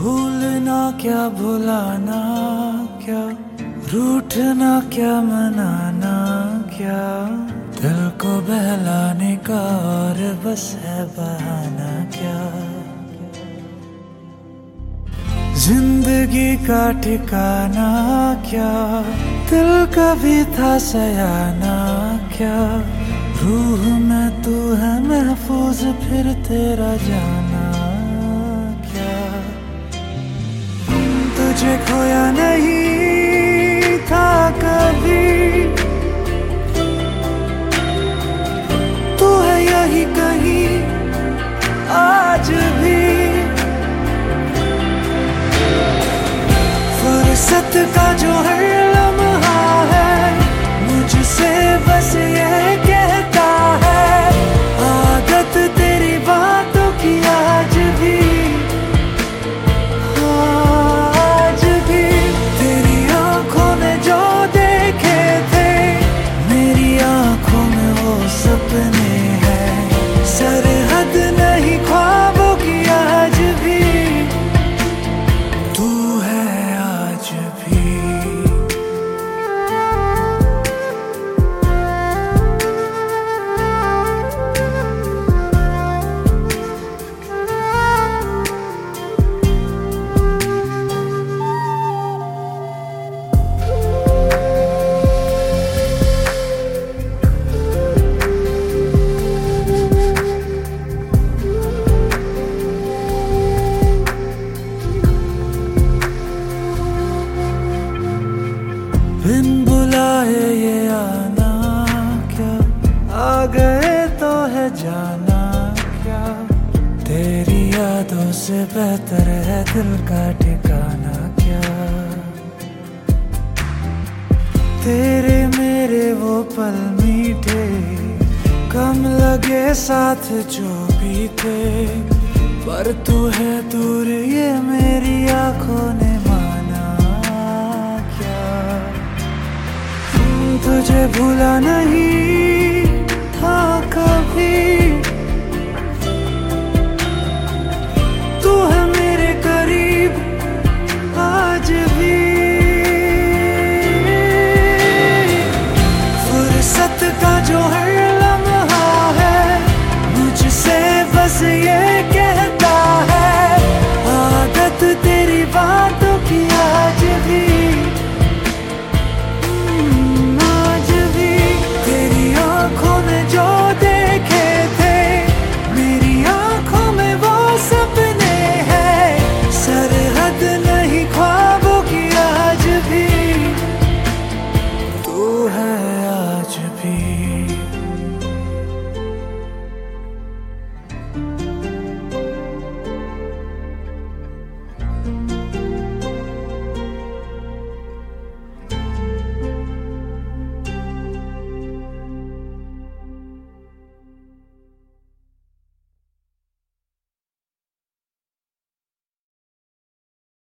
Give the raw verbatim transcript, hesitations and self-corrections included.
भूलना क्या भुलाना क्या, रूठना क्या मनाना क्या, दिल को बहलाने का और बस है बहाना क्या। जिंदगी का ठिकाना क्या, दिल का भी था सयाना क्या, रूह में तू है महफूज फिर तेरा जाना क्या। तुझे खोया नहीं था कभी, तू है यही कहीं आज भी। फुर्सत का जो हर लम्हा है मुझसे बस ये कहता है, आदत तेरी बातों की आज भी, आज भी। तेरी आंखों में जो देखे थे मेरी आंखों में वो सपने हैं, सरहद नहीं ख्वाबों की आज भी, तू है आज भी। बिन बुलाए ये आना क्या, आ गए तो है जाना क्या, तेरी यादों से बेहतर है दिल का ठिकाना क्या। तेरे मेरे वो पल मीठे कम लगे साथ जो भी थे, पर तू है दूर ये मेरी आंखों ने माना क्या। तुझे भूला नहीं